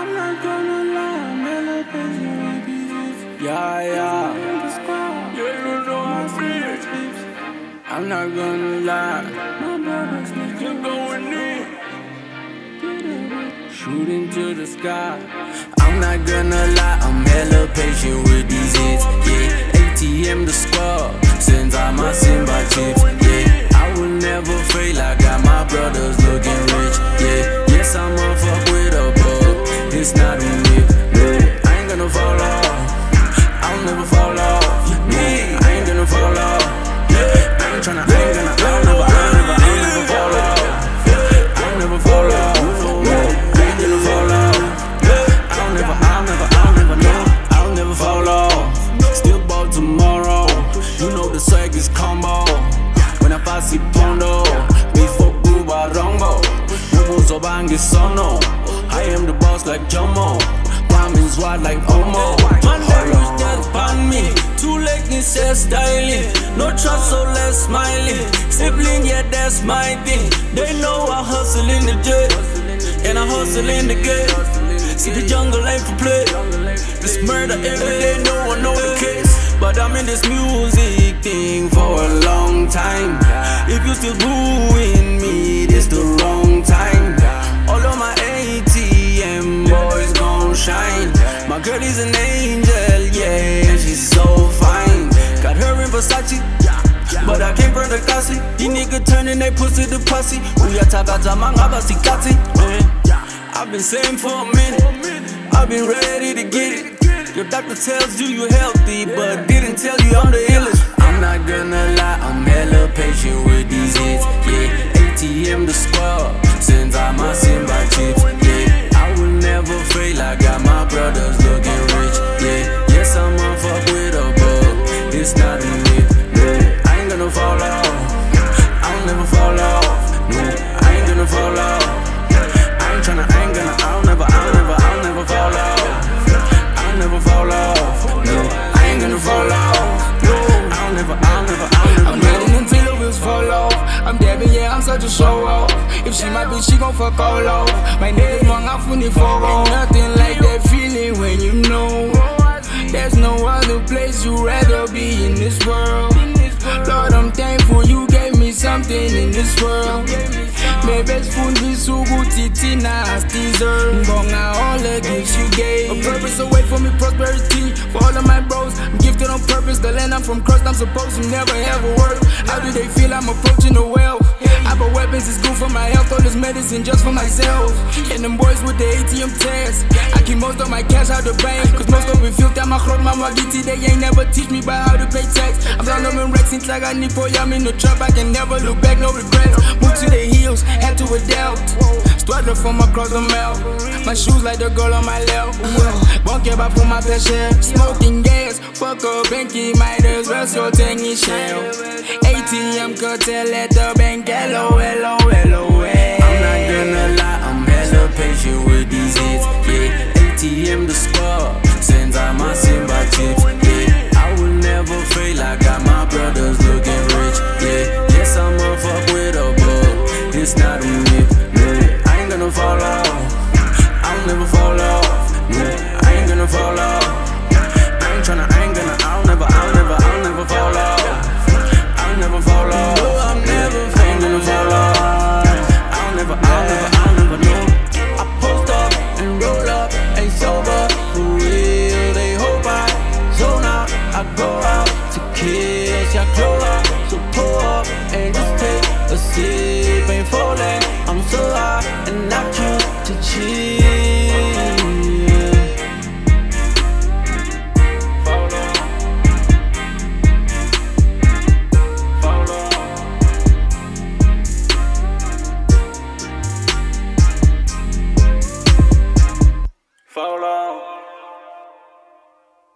I'm not gonna lie, I'm hella patient with these hits. Yeah, yeah. You know I'm free. I'm not gonna lie. My brother's You're going in. Shooting to the sky. I'm not gonna lie, I'm hella patient with these hits. Yeah, ATM the squad. Sends out my Simba chips. Yeah, I will never fail. I got my brothers looking rich. Yeah, yes, I'ma fuck with a bug. It's not a myth. No, I ain't gonna fall off. I'll never fall off. No, I ain't gonna fall off. I ain't tryna, I ain't gonna, I'll never fall off. I'll never fall off. No, I ain't gonna fall off. I'll never fall off. Still ball tomorrow. You know the swag is combo. When I pass it pondo, before Buba Rongo. Bubu Zobangi Sono. I am the boss like Jomo. Diamonds wide like Omo. Man, they wish that upon me. Two leggings, hair styling. No trust, so less smiling. Sibling, yeah, that's my thing. They know I hustle in the jet. And I hustle in the game. See the jungle ain't for play. This murder every day, no one know the case. But I'm in this music thing for a long time. If you still booing me, this the wrong time. All of my ATM boys gon' shine. My girl is an angel, yeah, she's so fine. Got her in Versace, but I came from the classy. These niggas turning they pussy to pussy. Uyatakaza mangaba sikati. I've been saying for a minute, I've been ready to get it. Your doctor tells you healthy, but didn't tell you I'm the illest. I'm not gonna lie, I'm hella patient with these hits. Yeah, ATM the squad, sends out my Simba chips. Yeah, I will never fail, I got my brothers looking rich. Yeah, yes, I'ma fuck with a bug. It's not a myth. No, I ain't gonna fall off. I'll never fall off. No, I ain't gonna fall off. I ain't tryna, I ain't gonna, I'll never fall off. I'll never fall off. No, I ain't gonna fall off. No, I'll never. I'm getting until the wheels fall off. I'm dabbing, yeah, I'm such a show off. If she my bitch, she gon' fuck all off. My niggas long out for the for ain't nothing like that feeling when you know there's no other place you'd rather be in this world. Lord, I'm thankful you gave me something in this world. Maybe spoon be so good, Titina as deserve. Bonga all the gifts you gave. A purpose away from me, prosperity. For all of my bros, I'm gifted on purpose. The land I'm from crust, I'm supposed to never ever work. How do they feel I'm approaching the well? I bought weapons, it's good for my health. All this medicine just for myself. And them boys with the ATM tests. I keep most of my cash out the bank. Cause most of it filth out my crop, my Magiti. They ain't never teach me about how to pay tax. I'm down on them racks since like I need for I'm in the trap. I can never look back, no regrets. Move to the heels, had to adapt. Struggle from across the mouth. My shoes like the girl on my left. Won't give up for my pleasure. Smoking gas, fuck a banky, might as well so tangy shell. ATM cartel at the bank, hello. I'm not gonna lie, I'm hella patient with these hits. Yeah, ATM the squad, sends out my Simba chips. Yeah, I will never fail, I got my brothers looking rich. Yeah, yes, I'ma fuck with a bug. It's not a myth. No, I ain't gonna fall off. I'll never fall off. No, I ain't gonna fall off. I ain't tryna, I ain't gonna, I'll never fall off. I'll never fall off. No, I ain't gonna fall off. I'll never, no. I post up and roll up, ain't sober for real. They hope I zone out. I go out to kill, shot clover, so pull up and just